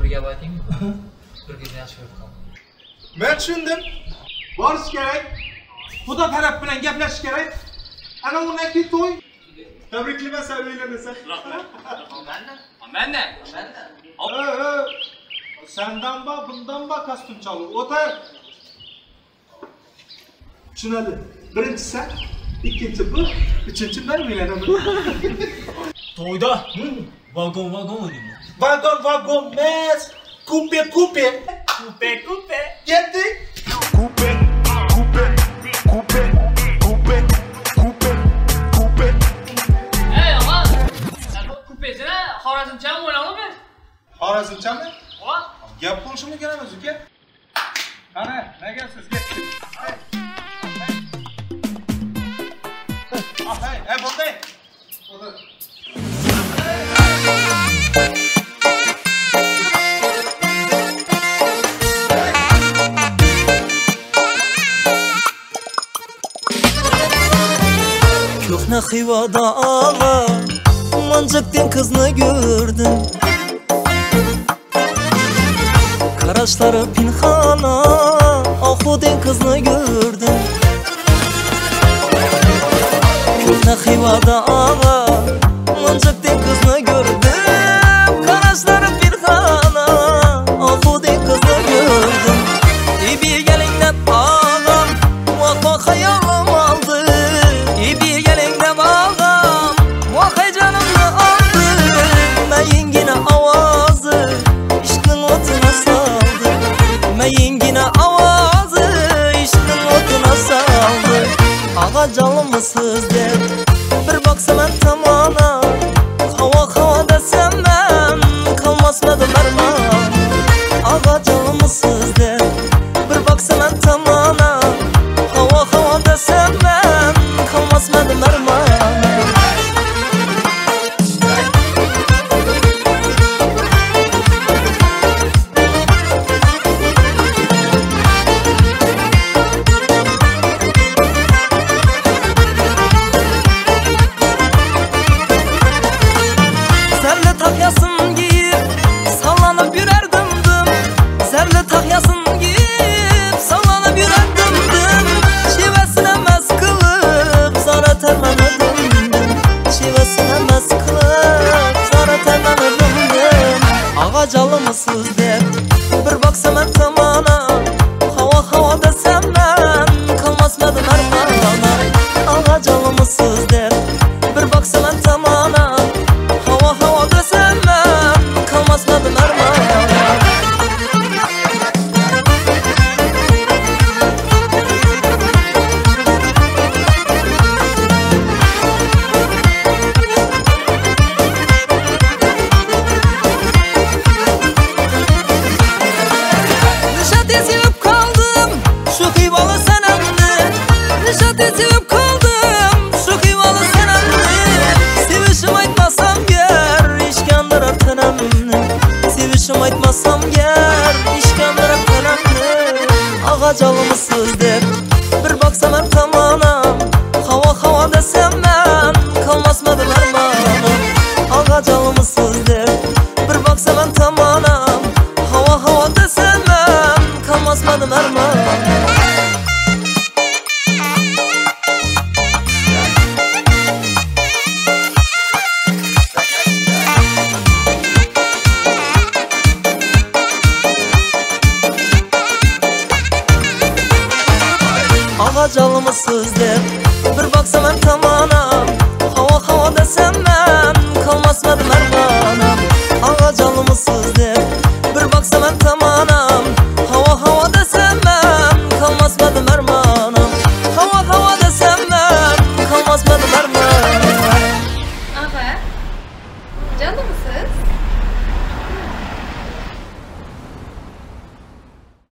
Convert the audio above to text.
bir gap aytaymi? Bir kez yaxshi ko'rib qoldim. Men tushundim. Borish kerak. Xudo taraf bilan gaplashish kerak. Ana undan keyin to'y. Tabriklayman sen uylanasan. Menda. Sendan bak, bundan bak kostyum çalıyor. Otur. Tushunadi. Birinchi sen, ikkinchi bu, uchinchi men uylanaman. To'yda vagon deymi? Vagon emas. Kupe. Kupe. Ketdik. Coupe. Ey aman! Sen bu kupesine Xorazmchami o'ynamadimi? Xorazmchami? Voy! Gap qilishimiz kerak emas, uka. Qani, nega siz ketdik? Hey, bunday. Otur. Köhne Xivada ağa Mancık'ten kızını gördüm. Karaşları pinhana Ahud'en kızını gördüm. Köhne Xivada ağa Mancık'ten kızını gördüm. Karaşları pinhana Ahud'en kızını gördüm. İbi gelinden ağam Vah hayalim aldı. İbi gelinden ağam Vah canımı aldı. Meyingine avazı İşkin otuna saldı. Meyingine avazı İşkin otuna saldı. Ağa canımısız der Bir baksa ben tamana Hava desem ben Kalmazmadım erman. Ağa canımısız der Bir baksa ben tamana Hava desem ben Kalmazmadım erman. Zerli takyasın giyip sallanıp yürerdim dım. Zerli takyasın giyip sallanıp yürerdim dım. Şivesine mez kılıp zara termeni döndüm. Şivesine mez kılıp zara termeni döndüm. Ağa calımısız der bir baksa ben tamana Hava desem ben kalmazmadım ermana. Ağa calımısız der bir baksa ben tamana Hava desem ben kalmazmadım ermana. Nişat ezilip kaldım şu kıyvalı senemde. Nişat ezilip kaldım şu kıyvalı senemde. Sevişim aytmasam yer işkendirar tenemni. Sevişim aytmasam yer işkendirar tenemni. Ağa calımısız der bir baksam ben tamanam. Hava desem ben kalmazmadım ermanım. Ağa calımısız der bir baksam ben tamanam. Hava desem ben kalmazmadım ermanım. Ağa calımısız der bir baksam ben tamanam. Hava desem ben kalmazmadım ermanım. Ağa calımısız der bir baksam ben tamanam. Hava desem ben kalmazmadım ermanım. Hava desem ben kalmazmadım ermanım. Ağa, canlı mısınız?